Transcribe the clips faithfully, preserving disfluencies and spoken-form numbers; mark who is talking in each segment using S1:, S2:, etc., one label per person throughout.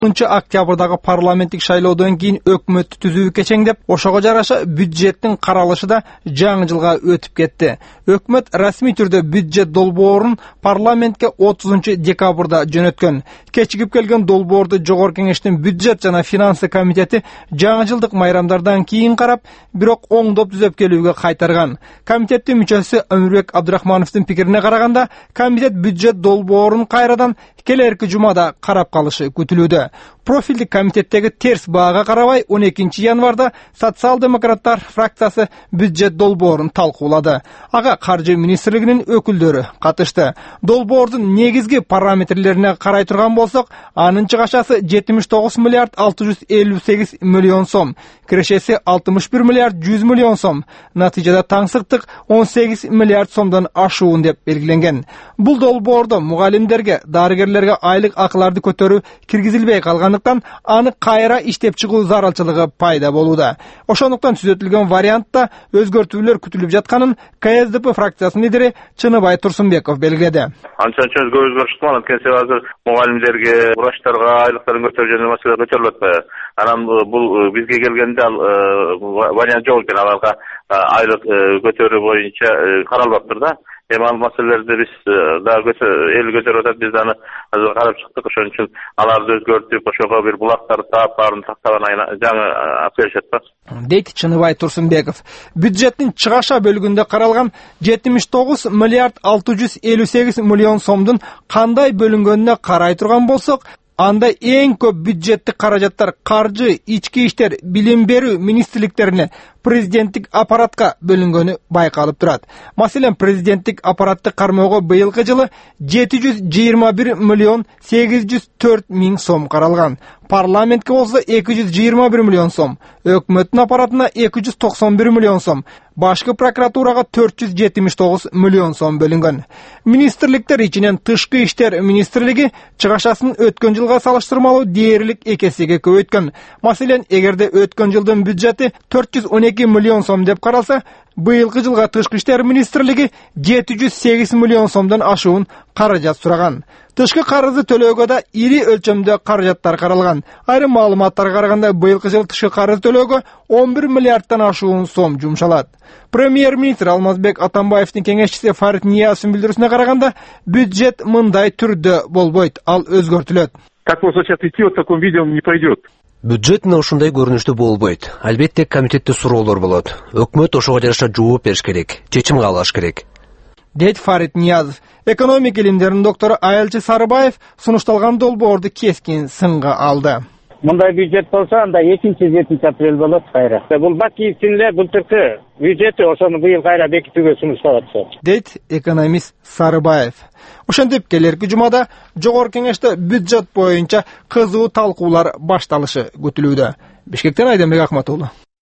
S1: онунчу октябрдагы парламенттик шайлоодон кийин өкмөттү түзүүгө кечеңдеп, ошого жараша бюджеттин каралышы да жаңы жылга өтүп кетти. Өкмөт расмий түрдө бюджет долбоорун парламентке отузунчу декабрда жөнөткөн. Кечигип келген долбоорду Жогорку Кеңештин бюджет жана финансы комитети жаңы жылдык майрамдардан кийин карап, бирок оңдоп түзөп келүүгө кайтарган. Комитеттин мүчөсү Өмүрбек Абдрахмановдун пикирине караганда, комитет бюджет долбоорун кайрадан келерки жумада карап калышы күтүлүүдө. Профилдик комитеттеги терс баага карабай он экинчи январда социал-демократтар фракциясы бюджет долбоорун талкуулады. Ага каржы министрлигинин өкүлдөрү катышты. Долбоордун негизги параметрлерине карай турган болсок, анын чыгашасы жетимиш тогуз миллиард алты жүз элүү сегиз миллион сом, кирешеси алтымыш бир миллиард жүз миллион сом, натыйжада таңсыктык он сегиз миллиард сомдон ашуун деп белгиленген. Бул долбоордо мугалимдерге, дарыгерлерге айлык акыларды көтөрүү киргизилбей калгандыктан аны кайра иштеп чыгуу зарылчылыгы пайда болууда. Ошондуктан түзөтүлгөн вариантта өзгөртүүлөр күтүлүп жатканын К С Д П фракциясынын лидери Чыныбай Турсунбеков белгиледи.
S2: Анча-анча өзгөрүш чыккан, анткени азыр мугалимдерге, врачтарга айлыктарын көтөрүү жөнүндө маселе көтөрүлүп атпайбы? Анан бул бизге келгенде ал вариант жок экен, аларга айлык көтөрүү боюнча каралбаптыр да. Эми ал маселелерди биз дагы эл көтөрүп атат, биз аны азыр карап чыктык, ошон үчүн аларды өзгөртүп, ошого бир булактар таап, баарын тактаган жаңы алып келишет да.
S1: Дейт Чыныбай Турсунбеков. Бюджеттин чыгаша бөлүгүндө каралган жетимиш тогуз миллиард алты жүз элүү сегиз миллион сомдун кандай бөлүнгөнүнө карай турган болсок, анда эң көп бюджеттик каражаттар каржы, ички иштер, билим берүү министрликтерине, президенттик аппаратка бөлүнгөнү байкалып турат. Маселен, президенттик аппараттык кармоого быйылкы жылы жети жүз жыйырма бир миллион сегиз жүз төрт миң сом каралган. Парламентке болсо эки жүз жыйырма бир миллион сом, өкмөттүн аппаратына эки жүз токсон бир миллион сом, башкы прокуратурага төрт жүз жетимиш тогуз миллион сом бөлүнгөн. Министрликтер ичинен тышкы иштер министрлиги чыгашасын өткөн жылга салыштырмалуу дээрлик эки эсеге көбөйткөн. Маселен, эгерде өткөн жылдын бюджети төрт жүз он эки миллион сом деп каралса, быйылкы жылга тышкы иштер министрлиги жети жүз сегиз миллион сомдон ашуун каражат сураган. Тышкы карызды төлөөгө да ири өлчөмдө каражаттар каралган. Айрым маалыматтарга караганда, быйылкы жыл тышкы карыз төлөөгө он бир миллиардтан ашуун сом жумшалат. Премьер-министр Алмазбек Атамбаевдин кеңешчиси Фарид Нияздын билдирүүсүнө караганда, бюджет мындай түрдө болбойт, ал өзгөртүлөт.
S3: Как вот сейчас идти вот в таком виде он не пойдет.
S4: Бюджет мына ушундай көрүнүштө болбойт. Албетте комитетте суроолор болот. Өкмөт ошого жараша жооп бериш керек, чечим кабылыш керек.
S1: Дейт Фарид Ниязов. Экономик илимдеринин доктору Айылчы Сарыбаев сунушталган долбоорду кескин сынга алды.
S5: Мындай бюджет болсо, анда экинчи жетинчи апрель болот кайра. Бул бакиевдин эле былтыркы бюджети, ошону быйыл кайра бекитүүгө сунушталат. Дейт
S1: экономист Сарыбаев. Ошентип келерки жумада Жогорку Кеңеште бюджет боюнча кызуу талкуулар башталышы күтүлүүдө. Бишкектен Айдембек Акматулу.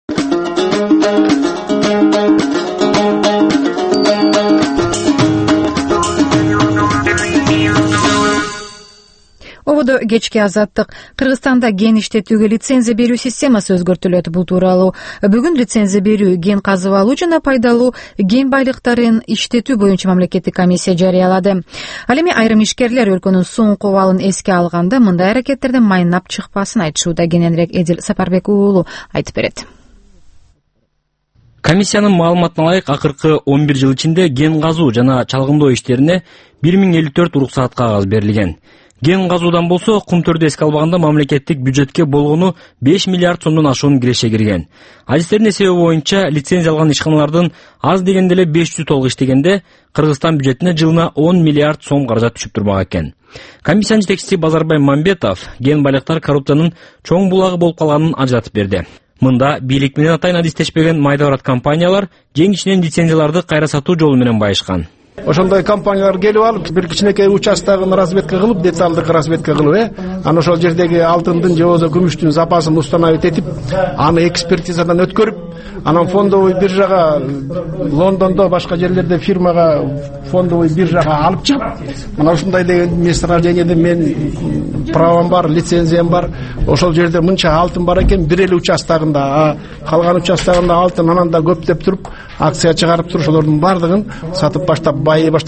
S6: Ободо кечки азаттык. Кыргызстанда ген иштетүүгө лицензия берүү системасы өзгөртүлөт. Бул тууралуу бүгүн лицензия берүү, ген казып алуу жана пайдалуу ген байлыктарын иштетүү боюнча мамлекеттик комиссия жарыялады. Ал эми айрым ишкерлер өлкөнүн соңку абалын эске алганда мындай аракеттерден майнап чыкпасын айтышууда. Кененирээк Эдил Сапарбек уулу айтып берет.
S7: Комиссиянын маалыматына ылайык, акыркы он бир жыл ичинде ген казуу жана чалгындоо иштерине бир миң элүү төрт уруксат кагаз берилген. Ген казуудан болсо, кум төрдү эске албаганда мамлекеттик бюджетке болгону беш миллиард сомдон ашуун киреше кирген. Адистердин эсеби боюнча, лицензия алган ишканалардын аз дегенде эле беш жүз толук иштегенде Кыргызстан бюджетине жылына он миллиард сом каражат түшүп турмак экен. Комиссиянын жетекчиси Базарбай Мамбетов ген байлыктар коррупциянын чоң булагы болуп калганын ажыратып берди. Мында бийлик менен атайын адистешпеген майда барат компаниялар жең ичинен лицензияларды кайра сатуу жолу менен байышкан.
S8: Ошондой компаниялар келип алып, бир кичинекей участогун разведка кылып, деталдык разведка кылып, э, анан ошол жердеги алтындын же болбосо күмүштүн запасын установить этип, аны экспертизадан өткөрүп, анан фондовый биржага Лондондо, башка жерлерде фирмага фондовый биржага алып чыгып, мына ушундай деген месторождениеде мен правам бар, лицензиям бар, ошол жерде мынча алтын бар экен, бир эле участогунда, а калган участогунда алтын анан да көптөп туруп, акция чыгарып туруп, ошолордун бардыгын сатып баштап байый башташкан.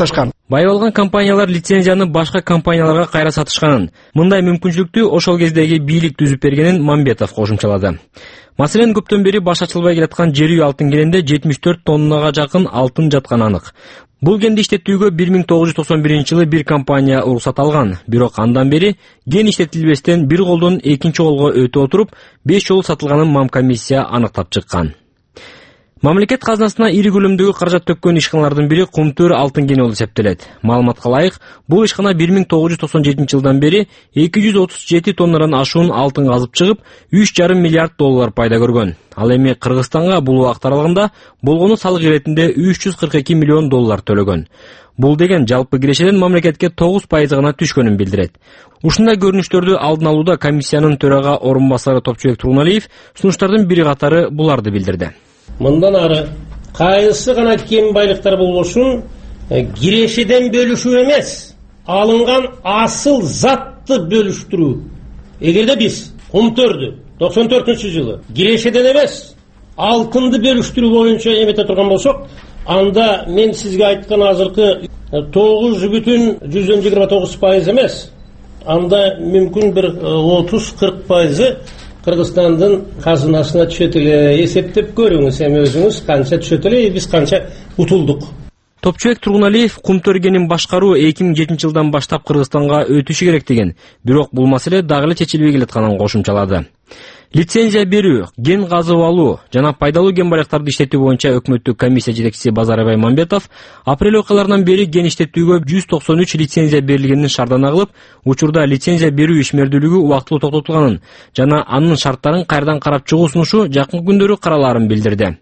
S7: Бай болгон компаниялар лицензияны башка компанияларга кайра сатышканын, мындай мүмкүнчүлүктү ошол кездеги бийлик түзүп бергенин Мамбетов кошумчалады. Маселен, көптөн бери баш ачылбай келаткан жер үй алтын кенинде жетимиш төрт тоннага жакын алтын жатканы анык. Бул кенди иштетүүгө бир миң тогуз жүз токсон биринчи жылы бир компания уруксат алган, бирок андан бери ген иштетилбестен бир колдон экинчи колго өтө отуруп, беш жолу сатылганын Мамкомиссия аныктап чыккан. Мамлекет казынасына ири көлөмдөгү каражат төккөн ишканалардын бири Кумтөр алтын кени болуп эсептелет. Маалыматка ылайык, бул ишкана бир миң тогуз жүз токсон жетинчи жылдан бери эки жүз отуз жети тоннадан ашуун алтын казып чыгып, үч жарым миллиард доллар пайда көргөн. Ал эми Кыргызстанга бул убакыт аралыгында болгону салык иретинде үч жүз кырк эки миллион доллар төлөгөн. Бул деген жалпы кирешеден мамлекетке тогуз пайыз гана түшкөнүн билдирет. Ушундай көрүнүштөрдү алдын алууда комиссиянын төрага орун басары Топчубек Тургуналиев сунуштардын бири катары буларды билдирди.
S9: Мындан ары кайсы гана кен байлыктар болбошун кирешеден бөлүшүү эмес, алынган асыл затты бөлүштүрүү. Эгерде биз Кумтөрдү токсон төртүнчү жылы кирешеден эмес, алтынды бөлүштүрүү боюнча эмете турган болсок, анда мен сизге айткан азыркы тогуз бүтүн жүздөн жыйырма тогуз пайыз эмес, анда мүмкүн бир отуз кырк пайызы Кыргызстандын казынасына түшөт эле. Эсептеп көрүңүз эми өзүңүз канча түшөт эле, биз канча утулдук.
S7: Топчубек Тургуналиев Кумтөр кенин башкаруу эки миң жетинчи жылдан баштап Кыргызстанга өтүшү керек деген, бирок бул маселе дагы эле чечилбей келатканын кошумчалады. Лицензия берүү, ген казып алуу жана пайдалуу ген байлыктарды иштетүү боюнча өкмөттүк комиссия жетекчиси Базарбай Мамбетов апрель окуяларынан бери ген иштетүүгө жүз токсон үч лицензия берилгенин шардана кылып, учурда лицензия берүү ишмердүүлүгү убактылуу токтотулганын жана анын шарттарын кайрадан карап чыгуу сунушу жакын күндөрү каралаарын билдирди.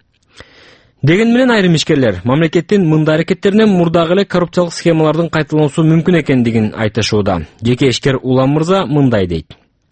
S7: Деген менен айрым ишкерлер мамлекеттин мындай аракеттеринен мурдагы эле коррупциялык схемалардын кайталануусу мүмкүн экендигин айтышууда. Жеке ишкер Улам мырза мындай дейт.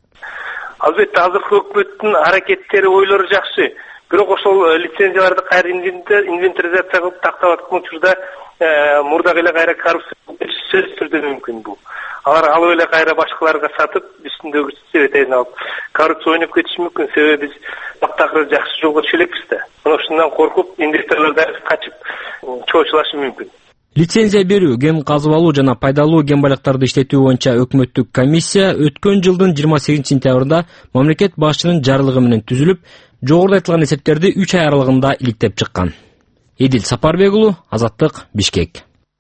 S10: Албетте азыркы өкмөттүн аракеттери, ойлору жакшы. Бирок ошол лицензияларды кайра инвентаризация кылып тактап аткан учурда мурдагы эле кайра коррупция сөзсүз түрдө мүмкүн бул. Алар алып эле кайра башкаларга сатып, үстүндөгү себетейин алып коррупция ойноп кетиши мүмкүн. Себеби биз бактакыр жакшы жолго түшө элекпиз да. Мына ушундан коркуп инвесторлор да качып чоочулашы мүмкүн.
S7: Лицензия берүү, ген казып алуу жана пайдалуу ген байлыктарды иштетүү боюнча өкмөттүк комиссия өткөн жылдын жыйырма сегизинчи сентябрында мамлекет башчынын жарлыгы менен түзүлүп, жогоруда айтылган эсептерди үч ай аралыгында иликтеп чыккан. Эдил Сапарбек уулу, Азаттык, Бишкек.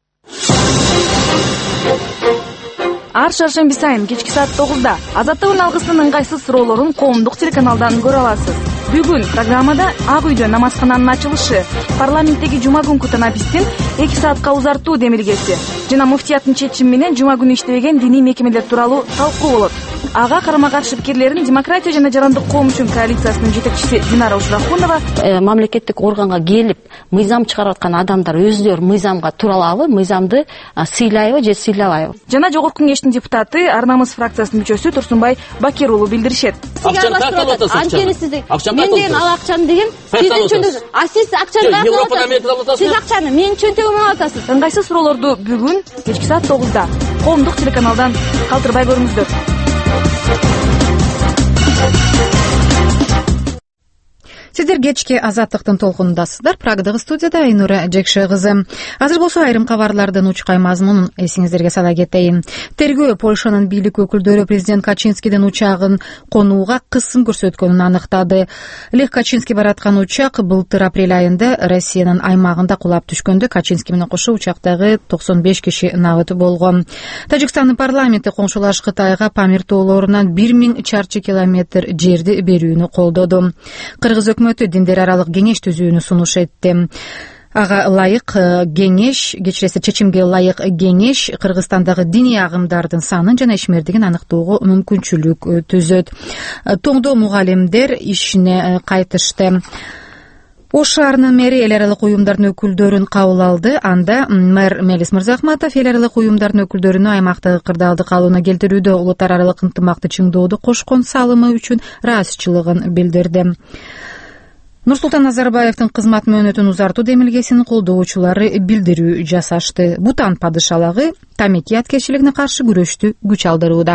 S11: Ар шаршемби сайын кечки саат тогузда Азаттык алгысынын ыңгайсыз суроолорун коомдук телеканалдан көрө аласыз. Бүгүн программада Ак үйдө намазкананын ачылышы, парламенттеги жума күнкү танапистин эки саатка узартуу демилгеси жана муфтияттын чечими менен жума күнү иштебеген диний мекемелер тууралуу талкуу болот. Ага карама каршы пикирлерин Демократия жана жарандык коом үчүн коалициясынын жетекчиси Динара Ушрахунова
S12: мамлекеттик органга келип мыйзам чыгарып аткан адамдар өздөрү мыйзамга туралабы, мыйзамды сыйлайбы же сыйлабайбы?
S11: Жана жогорку кеңештин депутаты Арнамыз фракциясынын мүчөсү Турсунбай Бакир уулу билдиришет.
S12: Анткени сиздин мен деген ал акчаны деген сиздин чөнтөгүңүз. А сиз акчаны алып атасыз. Сиз акчаны менин чөнтөгүмө алып атасыз.
S11: Ыңгайсыз суроолорду бүгүн кечки саат тогузда коомдук телеканалдан калтырбай көрүңүздөр.
S6: Сиздер кечки Азаттыктын толкунундасыздар. Прагдагы студияда Айнура Жекше кызы. Азыр болсо айрым кабарлардын учкай мазмунун эсиңиздерге сала кетейин. Тергөө Польшанын бийлик өкүлдөрү президент Качинскийдин учагын конууга кысым көрсөткөнүн аныктады. Лех Качинский бараткан учак былтыр апрель айында Россиянын аймагында кулап түшкөндө Качинский менен кошо учактагы токсон беш киши набыт болгон. Тажикстандын парламенти коңшулаш Кытайга Памир тоолорунан бир миң чарчы километр жерди берүүнү колдоду. Кыргыз өкмөтү диндер аралык кеңеш түзүүнү сунуш этти. Ага ылайык кеңеш, кечиресиз чечимге ылайык кеңеш Кыргызстандагы диний агымдардын санын жана ишмердигин аныктоого мүмкүнчүлүк түзөт. Тоңдо мугалимдер ишине кайтышты. Ош шаарынын мэри эл аралык уюмдардын өкүлдөрүн кабыл алды. Анда мэр Мелис Мырзахматов эл аралык уюмдардын өкүлдөрүнө аймактагы кырдаалды калууна келтирүүдө улуттар аралык ынтымакты чыңдоодо кошкон салымы үчүн ыраазычылыгын билдирди. Нурсултан Назарбаевдин кызмат мөөнөтүн узартуу демилгесинин колдоочулары билдирүү жасашты. Бутан падышалыгы тамеки аткерчилигине каршы күрөштү күч алдырууда.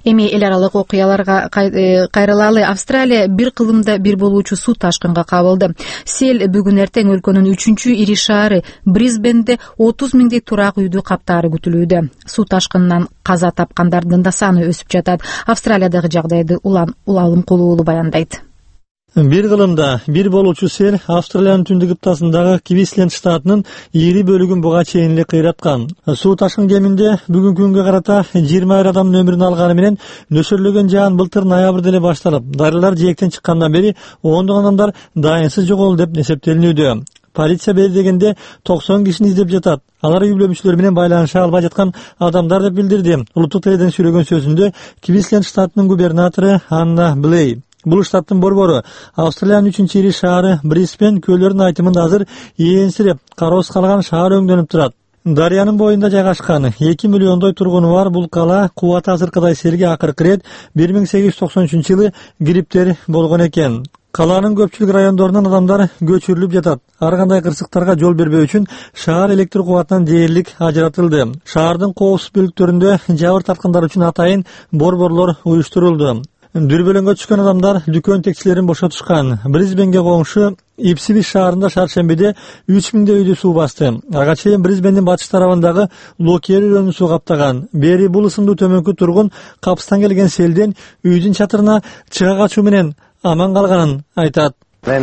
S6: Эми эл аралык окуяларга кайрылалы. Австралия бир кылымда бир болуучу суу ташкынга кабылды. Сел бүгүн эртең өлкөнүн үчүнчү ири шаары Брисбенде отуз миңдей турак үйдү каптаары күтүлүүдө. Суу ташкынынан каза тапкандардын да саны өсүп жатат. Австралиядагы жагдайды Улан Улалым Кулуулу баяндайт.
S13: Бир кылымда бир болуучу сел Австралиянын түндүк кыптасындагы Квинсленд штатынын ири бөлүгүн буга чейин эле кыйраткан. Суу ташкын кеминде бүгүнкү күнгө карата жыйырма бир адамдын өмүрүн алганы менен нөсөрлөгөн жаан былтыр ноябрда эле башталып, дарылар жээктен чыккандан бери ондогон адамдар дайынсыз жоголду деп эсептелинүүдө. Полиция бери дегенде токсон кишини издеп жатат. Алар үй бүлө менен байланыша албай жаткан адамдар деп билдирди. Улуттук теледен сүйлөгөн сөзүндө Квинсленд штатынын губернатору Анна Блей. Бул штаттын борбору Австралиянын үчүнчү ири шаары Брисбен көөлөрдүн айтымында азыр ээнсиреп, кароосуз калган шаар өңдөнүп турат. Дарыянын боюнда жайгашкан эки миллиондой тургуну бар бул кала кубаты азыркыдай селге акыркы ирет бир миң сегиз жүз токсон үчүнчү жылы грипптер болгон экен. Каланын көпчүлүк райондорунан адамдар көчүрүлүп жатат. Ар кандай кырсыктарга жол бербөө үчүн шаар электр кубатынан дээрлик ажыратылды. Шаардын коопсуз бөлүктөрүндө жабыр тарткандар үчүн атайын борборлор уюштурулду. Дүрбөлөңгө түшкөн адамдар дүкөн текчилерин бошотушкан. Брисбенге коңшу Ипсвич шаарында шаршембиде үч миңдей үйдү суу басты. Ага чейин Брисбендин батыш тарабындагы Локер өрөөнү суу каптаган. Бери бул ысымдуу төмөнкү тургун капыстан келген селден үйдүн чатырына чыга качуу менен аман калганын айтат.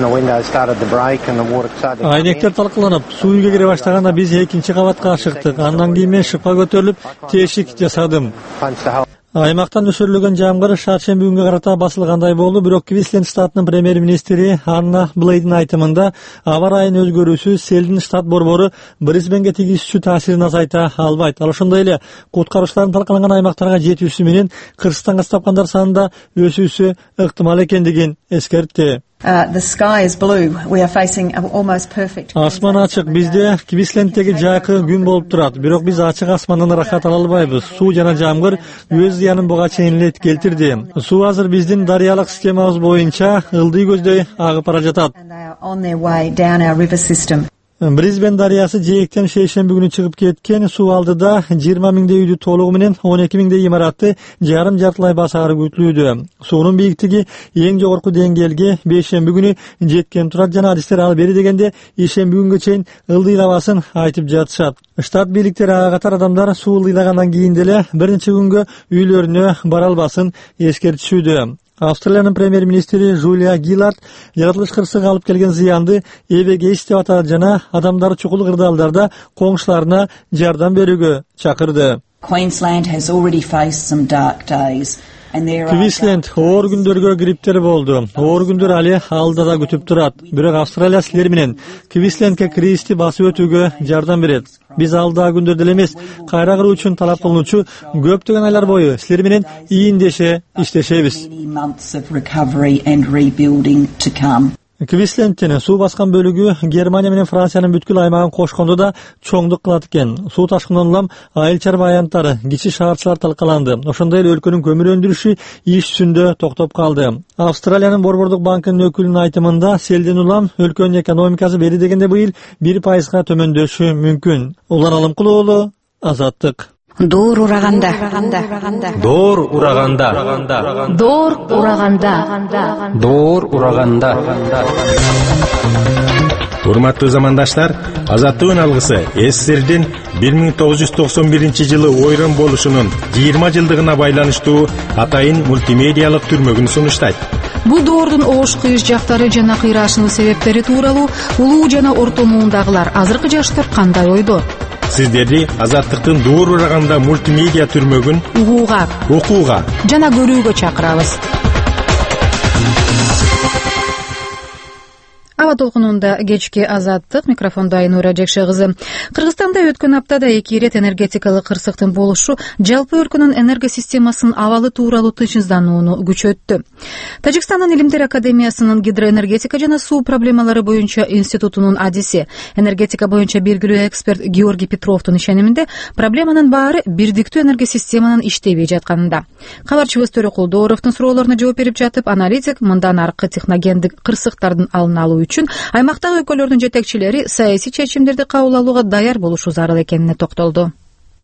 S13: Айнектер талкаланып, суу үйгө кире баштаганда биз экинчи кабатка чыктык. Андан кийин мен шыпка көтөрүлүп, тешик жасадым. Аймактан нөсөрлөгөн жамгыр шаршемби күнгө карата басылгандай болду, бирок Квинсленд штатынын премьер-министри Анна Блейдин айтымында аба ырайынын өзгөрүүсү селдин штат борбору Брисбенге тийгизүүчү таасирин азайта албайт. Ал ошондой эле куткаруучулардын талкаланган аймактарга жетүүсү менен кырсыктан каза тапкандар санында өсүүсү ыктымал экендигин эскертти. Асман ачык, бизде Квинсленддеги жайкы күн болуп турат, бирок биз ачык асмандан ырахат ала албайбыз. Суу жана жамгыр өз зыянын буга чейин эле келтирди. Суу азыр биздин дарыялык системабыз боюнча ылдый көздөй агып бара жатат. Брисбен дарыясы жээктен шейшемби күнү чыгып кеткен. Суу алдыда жыйырма миңдей үйдү толугу менен он эки миңдей имаратты жарым жартылай басаары күтүлүүдө. Суунун бийиктиги эң жогорку деңгээлге бейшемби күнү жеткен турат жана адистер ал бери дегенде ишемби күнгө чейин ылдыйлабасын айтып жатышат. Штат бийликтери ага катар адамдар суу ылдыйлагандан кийин деле бир нече күнгө үйлөрүнө бара албасын эскертишүүдө. Австралиянын премьер-министри Жулия Гиллард жаратылыш кырсыгы алып келген зыянды эбегейс деп атады жана адамдар чукул кырдаалдарда коңшуларына жардам берүүгө чакырды. Квинсленд оор күндөргө грипптер болду. Оор күндөр али алда да күтүп турат. Бирок Австралия силер менен Квинслендке кризисти басып өтүүгө жардам берет. Биз алда күндөрдө эле эмес, кайра кыруу үчүн талап кылынуучу көптөгөн айлар бою силер менен ийиндеше иштешебиз. Квинслендтин суу баскан бөлүгү Германия менен Франциянын бүткүл аймагын кошкондо да чоңдук кылат экен. Суу ташкынынан улам айыл чарба аянттары, кичи шаарчылар талкаланды. Ошондой эле өлкөнүн көмүр өндүрүшү иш жүзүндө токтоп калды. Австралиянын борбордук банкынын өкүлүнүн айтымында селден улам өлкөнүн экономикасы бери дегенде быйыл бир пайызга төмөндөшү мүмкүн. Улан Алымкулуулу, Азаттык.
S14: Доор ураганда.
S4: Доор ураганда.
S14: Доор ураганда.
S4: Доор ураганда.
S15: Урматтуу замандаштар, Азаттыктын алгысы СССРдин бир миң тогуз жүз токсон биринчи жылы ойрон болушунун жыйырма жылдыгына байланыштуу атайын мультимедиалык түрмөгүн сунуштайт.
S6: Бул доордун оош кыйыш жактары жана кыйраашынын себептери тууралуу улуу жана орто муундагылар азыркы жаштар кандай ойдо?
S15: Сиздерди Азаттыктын Доор ураганда мультимедиа түрмөгүн
S6: угууга,
S15: окууга
S6: жана көрүүгө чакырабыз. Аба толкунунда кечки Азаттык, микрофондо Айнура Жекше кызы. Кыргызстанда өткөн аптада эки ирет энергетикалык кырсыктын болушу жалпы өлкөнүн энерго системасынын абалы тууралуу тынчсызданууну күчөттү. Тажикстандын Илимдер академиясынын гидроэнергетика жана суу проблемалары боюнча институтунун адиси, энергетика боюнча белгилүү эксперт Георгий Петровдун ишениминде проблеманын баары бирдиктүү энерго системанын иштебей жатканында. Кабарчыбыз Төрөкул Дооровдун суроолоруна жооп берип жатып, аналитик мындан аркы техногендик кырсыктардын алын алуу үчүн аймактагы өлкөлөрдүн жетекчилери саясий чечимдерди кабыл алууга даяр болушу зарыл экенине токтолду.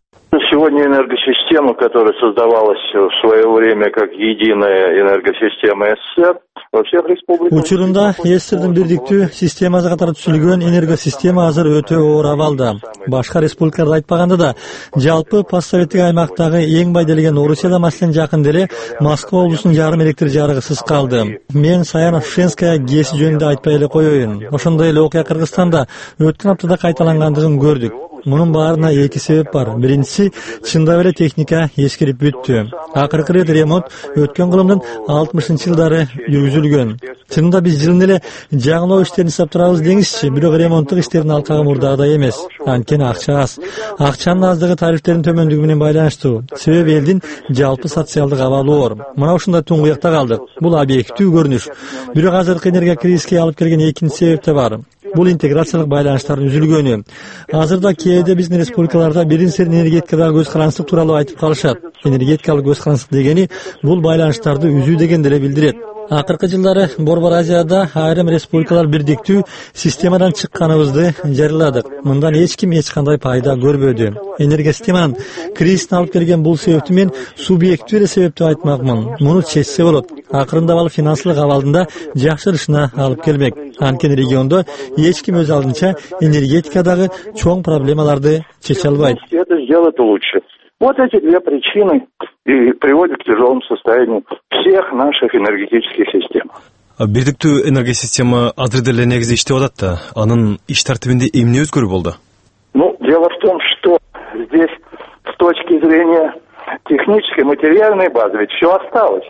S16: Сегодня энергосистема, которая создавалась в свое время как единая энергосистема СССР, во всех республиках.
S13: Учурунда эстердин бирдиктүү системасы катары түзүлгөн энергосистема азыр өтө оор абалда. Башка республикаларда айтпаганда да, жалпы постсоветтик аймактагы эң бай делген Орусияда маселен жакын деле Москва облусунун жарым электр жарыгысыз калды. Мен Саяно-Шенская ГЭСи жөнүндө айтпай эле коеюн. Ошондой эле окуя Кыргызстанда өткөн аптада кайталангандыгын көрдүк. Мунун баарына эки себеп бар. Биринчиси, чындап эле техника эскирип бүттү. Акыркы рет ремонт өткөн кылымдын алтымышынчы жылдары жүргүзүлгөн. Чынында биз жылын эле жаңылоо иштерин жасап турабыз деңизчи, бирок ремонттук иштердин алкагы мурдагыдай эмес. Анткени акча аз. Акчанын аздыгы тарифтердин төмөндүгү менен байланыштуу. Себеби элдин жалпы социалдык абалы оор. Мына ушундай туңгуякта калдык. Бул объективдүү көрүнүш. Бирок азыркы энергия кризиске алып келген экинчи себеп да бар. Бул интеграциялык байланыштардын үзүлгөнү. Азырда кээде биздин республикаларда биринчиден энергетикадагы көз карандычылык тууралуу айтып калышат. Энергетикалык көз карандычылык дегени бул байланыштарды үзүү деген деле билдирет. Акыркы жылдары Борбор Азияда айрым республикалар бирдиктүү системадан чыкканыбызды жарыяладык. Мындан эч ким эч кандай пайда көрбөдү. Энергия системанын кризисин алып келген бул себепти мен субъективдүү эле себеп деп айтмакмын. Муну чечсе болот. Акырындап ал финансылык абалдында жакшырышына алып келмек. Анткени региондо эч ким өз алдынча энергетикадагы чоң проблемаларды чече албайт.
S16: Это сделать лучше. Вот эти две причины и приводят к тяжелому состоянию всех наших энергетических систем.
S17: Бирдиктүү энергия система азыр деле негизде иштеп атат да, анын иш тартибинде эмне өзгөрүү болду?
S16: Ну, дело в том, что здесь с точки зрения технической, материальной базы ведь все осталось.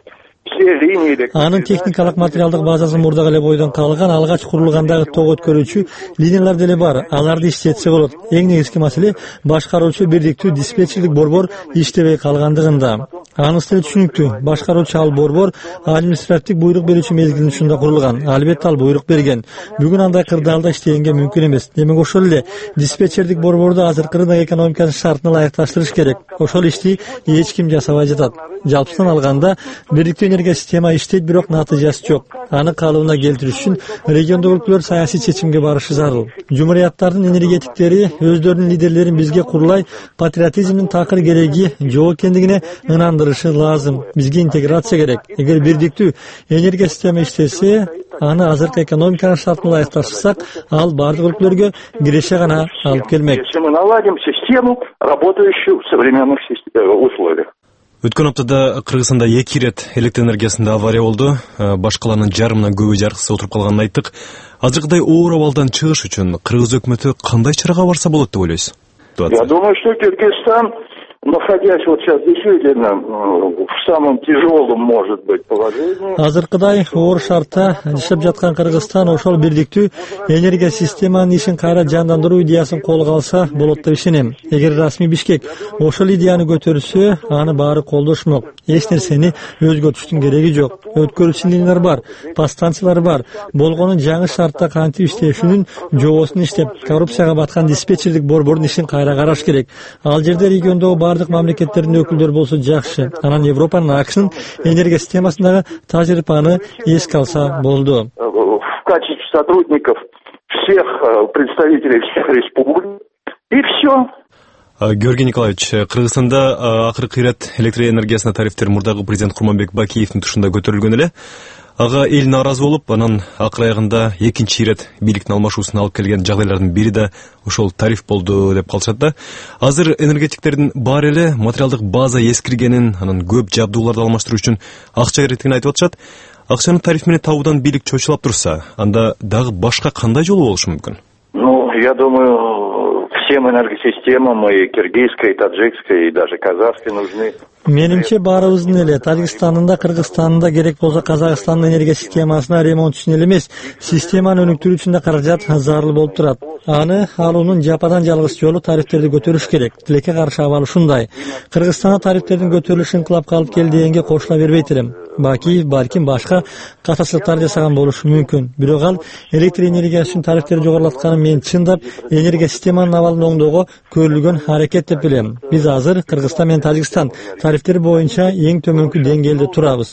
S13: Анын техникалык материалдык базасы мурдагы эле бойдон калган, алгач курулгандагы ток өткөрүүчү линиялар деле бар. Аларды иштетсе болот. Эң негизги маселе башкаруучу бирдиктүү диспетчерлик борбор иштебей калгандыгында. Анысы деле түшүнүктүү. Башкаруучу ал борбор административдик буйрук берүүчү мезгилинин учурунда курулган. Албетте ал буйрук берген. Бүгүн андай кырдаалда иштегенге мүмкүн эмес. Демек ошол эле диспетчерлик борборду азыркы рынок экономикасынын шартына ылайыкташтырыш керек. Ошол ишти эч ким жасабай жатат. Жалпысынан алганда бирдиктүү энергия система иштейт, бирок натыйжасы жок. Аны калыбына келтириш үчүн региондо өлкөлөр саясий чечимге барышы зарыл. Жумурияттардын энергетиктери өздөрүнүн лидерлерин бизге курулай патриотизмдин такыр кереги жок экендигине ынандырышы лазым. Бизге интеграция керек. Эгер бирдиктүү энергия система иштесе, аны азыркы экономиканын шартына ылайыкташтырсак, ал бардык өлкөлөргө киреше гана алып келмек.
S16: Если мы наладим систему, работающую в современных условиях.
S17: Өткөн аптада Кыргызстанда эки ирет электр энергиясында авария болду. Башкаларынын жарымынан көбү жарыксыз отуруп калганын айттык. Азыркыдай оор абалдан чыгыш үчүн Кыргыз өкмөтү кандай чарага барса болот деп ойлойсуз?
S16: Я думаю, что Кыргызстан, находясь вот сейчас действительно в самом тяжелом, может быть, положении.
S13: Азыркыдай оор шартта жашап жаткан Кыргызстан ошол бирдиктүү энергия системанын ишин кайра жандандыруу идеясын колго алса болот деп ишенем. Эгер расмий Бишкек ошол идеяны көтөрүлсө, аны баары колдошмок. Эч нерсени өзгөртүштүн кереги жок. Өткөрүүчү линиялар бар, подстанциялар бар. Болгону жаңы шартта кантип иштешүнүн жобосун иштеп, коррупцияга баткан диспетчерлик борбордун ишин кайра караш керек. Ал жерде региондогу бардык мамлекеттердин өкүлдөрү болсо жакшы. Анан Европанын, АКШнын энергия системасындагы тажрыйбаны эске алса болду.
S16: В качестве сотрудников всех представителей всех республик и все.
S17: Георгий Николаевич, Кыргызстанда акыркы ирет электр энергиясына тарифтер мурдагы президент Курманбек Бакиевдин тушунда көтөрүлгөн эле. Ага эл нааразы болуп, анан акыр аягында экинчи ирет бийликтин алмашуусуна алып келген жагдайлардын бири да ошол тариф болду деп калышат да. Азыр энергетиктердин баары эле материалдык база эскиргенин, анан көп жабдууларды алмаштыруу үчүн акча керектигин айтып атышат. Акчаны тариф менен табуудан бийлик чочулап турса, анда дагы башка кандай жолу болушу мүмкүн?
S16: Ну, я думаю, всем энергосистемам, и киргизской, и таджикской, и даже казахской нужны.
S13: Менимче баарыбыздын эле Тажикстандын да, Кыргызстандын да, керек болсо Казакстандын энергия системасына ремонт үчүн эле эмес, системаны өнүктүрүү үчүн да каражат зарыл болуп турат. Аны алуунун жападан жалгыз жолу тарифтерди көтөрүш керек. Тилекке каршы абал ушундай. Кыргызстанда тарифтердин көтөрүлүшү инкылапка алып келди дегенге кошула бербейт элем. Бакиев балким башка катачылыктар жасаган болушу мүмкүн. Бирок ал электр энергиясы үчүн тарифтерди жогорулатканын мен чындап энергия системанын абалын оңдоого көрүлгөн аракет деп билем. Биз азыр Кыргызстан менен Тажикстан тарифтер боюнча эң төмөнкү деңгээлде турабыз.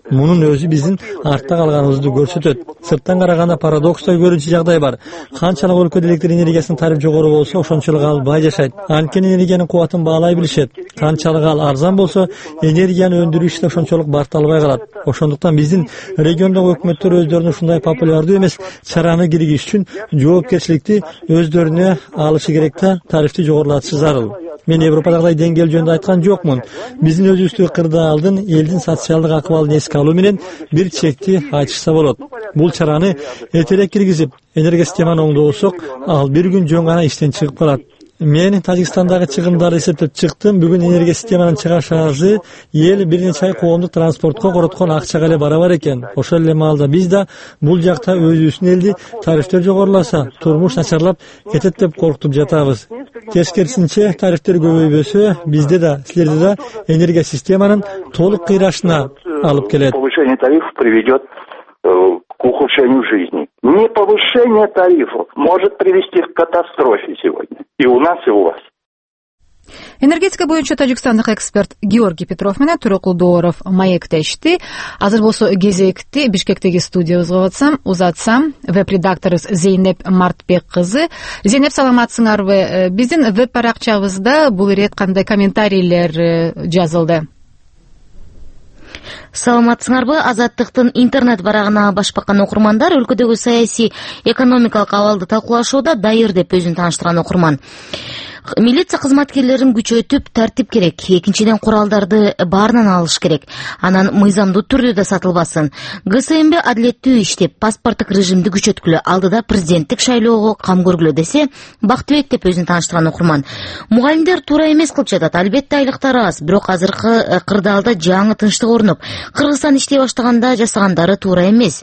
S13: Мунун өзү биздин артта калганыбызды көрсөтөт. Сырттан караганда парадокстой көрүнчү жагдай бар. Канчалык өлкөдө электр энергиясынын тарифи жогору болсо, ошончолук ал бай жашайт. Анткени энергиянын кубатын баалай билишет. Канчалык ал арзан болсо, энергияны өндүрүү иши ошончолук барталбай калат. Ошондуктан биздин региондогу өкмөттөр өздөрүнүн ушундай популярдуу эмес чараны киргизиш үчүн жоопкерчиликти өздөрүнө алышы керек да тарифти жогорулатышы зарыл. Мен Европадагы деңгээл жөнүндө айткан жокмун. Биздин өзүбүздү кырдаалдын элдин социалдык акыбалын эске алуу менен бир чекти айтышса болот. Бул чараны эртерээк киргизип, энергия системаны оңдосок, ал бир күн жөн гана иштен чыгып калат. Мен Тажикстандагы чыгымдарды эсептеп чыктым. Бүгүн энергия системанын чыгашасы эл бир нече ай коомдук транспортко короткон акчага эле барабар экен. Ошол эле маалда биз да бул жакта өзүбүздүн элди тарифтер жогоруласа, турмуш начарлап кетет деп коркутуп жатабыз. Тескерисинче, тарифтер көбөйбөсө, бизде да, силерде да энергия системанын толук кыйрашына алып келет.
S16: Повышение тарифов приведет к ухудшению жизни. Не повышение тарифов может привести к катастрофе сегодня. И у нас, и у вас.
S6: Энергетика боюнча тажикстандык эксперт Георгий Петров менен Турокул Дооров маектешти. Азыр болсо кезекти Бишкектеги студиябызга батсам, узатсам, веб-редакторубуз Зейнеп Мартбек кызы. Зейнеп, саламатсыңарбы? Биздин веб-баракчабызда бул ирет кандай комментарийлер жазылды?
S18: Саламатсыңарбы? Азаттыктын интернет барагына баш баккан окурмандар өлкөдөгү саясий экономикалык абалды талкуулашууда дайыр деп өзүн тааныштырган окурман. Милиция кызматкерлерин күчөтүп тартип керек. Экинчиден, куралдарды баарынан алыш керек. Анан мыйзамдуу түрдө да сатылбасын. ГСМБ адилеттүү иштеп, паспорттук режимди күчөткүлө, алдыда президенттик шайлоого кам көргүлө десе, Бактыбек деп өзүн тааныштырган окурман. Мугалимдер туура эмес кылып жатат. Албетте айлыктар аз, бирок азыркы кырдаалда жаңы тынчтык орнуп, Кыргызстан иштей баштаганда жасагандары туура эмес.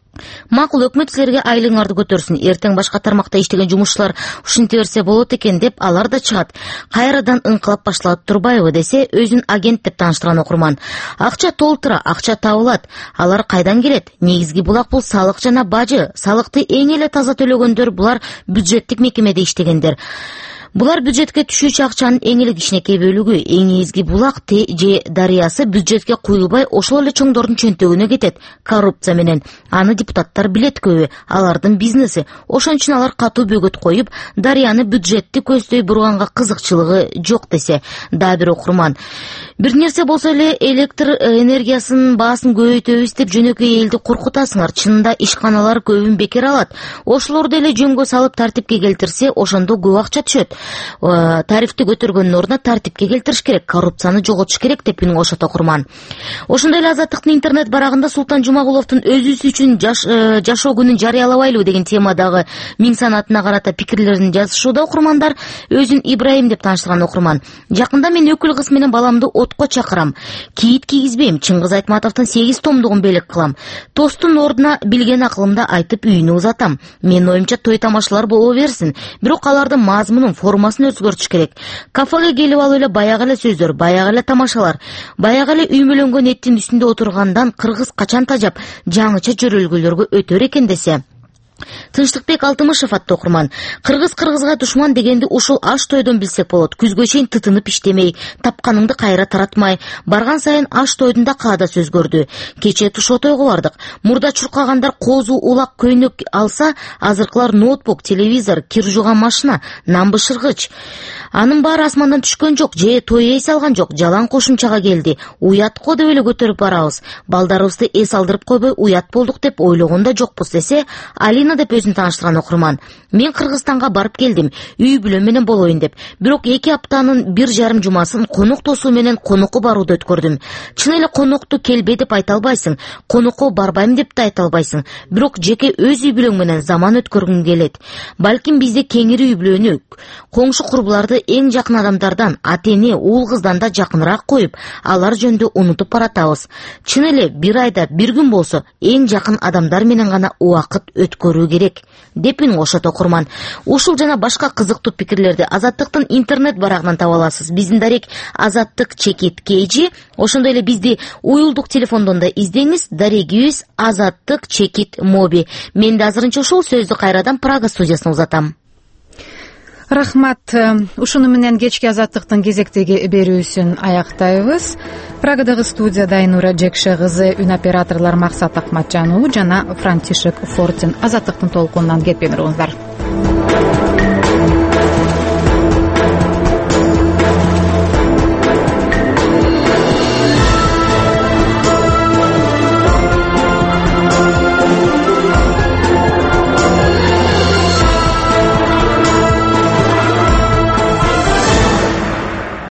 S18: Макул, өкмөт силерге айлыгыңарды көтөрсүн. Эртең башка тармакта иштеген жумушчулар ушинте берсе болот экен деп алар да чыгат. Кайрадан ыңкылап башталат турбайбы десе, өзүн агент деп тааныштырган окурман. Акча толтура, акча табылат. Алар кайдан келет? Негизги булак бул салык жана бажы. Салыкты эң эле таза төлөгөндөр булар бюджеттик мекемеде иштегендер. Булар бюджетке түшүүчү акчанын эң эле кичинекей бөлүгү. Эң негизги булак же дарыясы бюджетке куюлбай ошол эле чоңдордун чөнтөгүнө кетет. Коррупция менен. Аны депутаттар билет көбү. Алардын бизнеси. Ошон үчүн алар катуу бөгөт коюп, дарыяны бюджетти көздөй бурганга кызыкчылыгы жок десе. Да бир окурман. Бир нерсе болсо эле электр энергиясынын баасын көбөйтөбүз деп жөнөкөй элди коркутасыңар. Чынында ишканалар көбүн бекер алат. Ошолорду эле жөнгө салып тартипке келтирсе, ошондо көп акча түшөт. Тарифти көтөргөндүн ордуна тартипке келтириш керек, коррупцияны жоготуш керек деп үн кошот окурман. Ошондой эле Азаттыктын интернет барагында Султан Жумагуловдун өзүбүз үчүн жашоо күнүн жарыялабайлы деген темадагы миң санатына карата пикирлерин жазышууда окурмандар. Өзүн Ибраим деп тааныштырган окурман. Жакында мен өкүл кыз менен баламды отко чакырам. Кийит кийгизбейм. Чыңгыз Айтматовдун сегиз томдугун белек кылам. Тостун ордуна билген акылымды айтып үйүнө узатам. Менин оюмча той тамашалар боло берсин. Бирок алардын мазмунун формасын өзгөртүш керек. Кафеге келип алып эле баягы эле сөздөр, баягы эле тамашалар, баягы эле үймөлөнгөн эттин үстүндө отургандан кыргыз качан тажап жаңыча жөрөлгөлөргө өтөр экен десе. Тынчтыкбек Алтымышев атты окурман. Кыргыз кыргызга душман дегенди ушул аш тойдон билсек болот. Күзгө чейин тытынып иштемей, тапканыңды кайра таратмай, барган сайын аш тойдун да каада сөз көрдү. Кече тушоо тойго бардык. Мурда чуркагандар козу улак көйнөк алса, азыркылар ноутбук, телевизор, кир жууган машина, нан бышыргыч. Анын баары асмандан түшкөн жок, же той эс алган жок, жалаң кошумчага келди. Уят го деп эле көтөрүп барабыз. Балдарыбызды эс алдырып койбой уят болдук деп ойлогон да жокпуз десе, Алина деп өзүн тааныштырган окурман. Мен Кыргызстанга барып келдим, үй бүлө менен болоюн деп. Бирок эки аптанын бир жарым жумасын конок тосуу менен конокко барууду өткөрдүм. Чын эле конокту келбей деп айта албайсың, конокко барбайм деп да айта албайсың. Бирок жеке өз үй бүлөң менен заман өткөргүң келет. Балким бизде кеңири үй бүлөнү, коңшу курбуларды эң жакын адамдардан, ата-эне, уул кыздан да жакыныраак коюп, алар жөнүндө унутуп баратабыз. Чын эле бир айда бир күн болсо эң жакын адамдар менен гана убакыт өткөрүү керек деп үн кошот окурман. Ушул жана башка кызыктуу пикирлерди Азаттыктын интернет барагынан таба аласыз. Биздин дарек Азаттык чекит кейжи, ошондой эле бизди уюлдук телефондон да издеңиз. Дарегибиз Азаттык чекит моби. Мен да азырынча ушул сөздү кайрадан Прага студиясына узатам.
S6: Рахмат. Ушуну менен кечки Азаттыктын кезектеги берүүсүн аяктайбыз. Прагадагы студияда Айнура Жекше кызы, үн операторлор Максат Акматжан уулу жана Франтишек Фортин. Азаттыктын толкунунан кетпей туруңуздар.